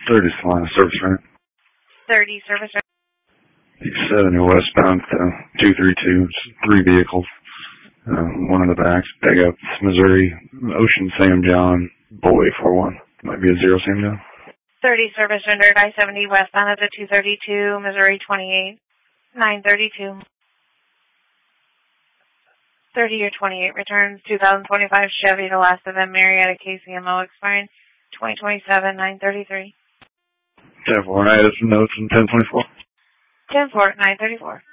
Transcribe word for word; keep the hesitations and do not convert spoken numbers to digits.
thirty line of service rent. thirty service rent. seventy westbound to two three two, three vehicles. Uh, one in the back, pickup, Missouri, Ocean Sam John, Boy four one. Might be a zero Sam John. thirty service rendered, I seventy westbound at the two thirty-two, Missouri twenty-eight, nine thirty-two. thirty or twenty-eight returns, two thousand twenty-five Chevy, the last of them, Marietta K C M O expiring twenty twenty-seven, nine thirty-three. ten four, I have some notes in ten twenty-four. ten four, nine thirty-four.